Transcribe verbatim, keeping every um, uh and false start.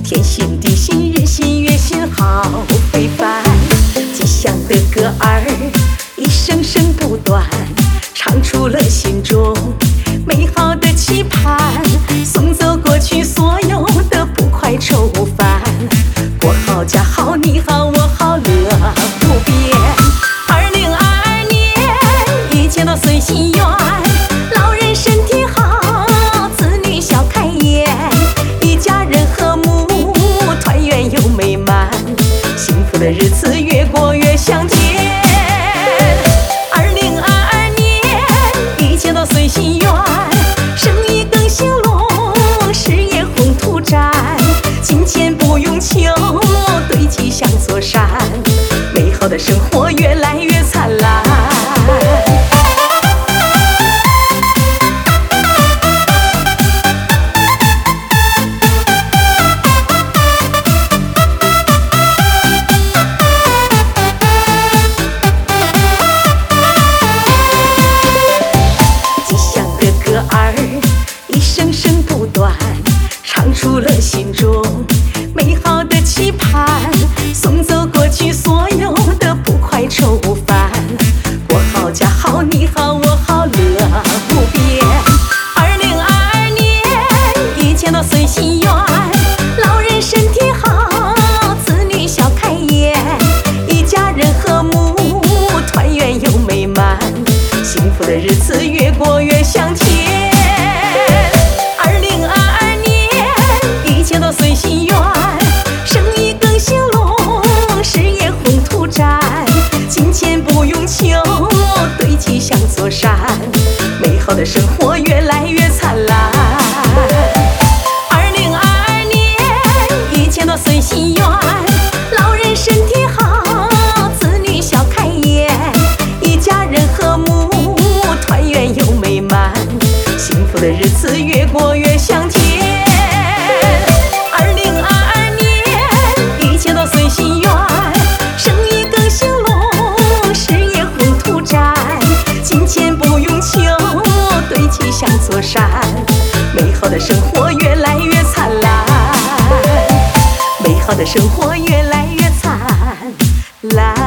天心地心，日新月新，好非凡。吉祥的歌儿一声声不断，唱出了心中美好的期盼，送走过去所有的不快愁烦。过好家好，你好我好，乐无边。二零二二年一切都随心愿，老人身体好，子女笑开颜，一家人和睦，团圆又美满，幸福的日子越过越香甜。二零二二年一切都随心愿，生意更兴隆，事业宏图展，金钱不用求，堆积像座山，美好的生活越来越灿烂。吉祥的歌儿一声声不断，唱出了心中美好的期盼，送走过去所有的不快愁烦。过好家好，你好我好，乐无边。二零二二年一切都随心愿，老人身体好，子女笑开颜，一家人和睦，团圆又美满，幸福的日子越过越香甜。二零二二年一切都随心愿，生意更兴隆，事业宏图展，金钱不用求，堆积像座山，美好的生活越来越灿烂。二零二二年一切都随心愿，老人身体好，子女笑开颜，一家人和睦，团圆又美满，幸福的日子越过越香甜。二零二二年一切都随心愿，生意更兴隆，事业宏图展，金钱不用求，堆积像座山，美好的生活越来越灿烂，美好的生活越来越灿烂。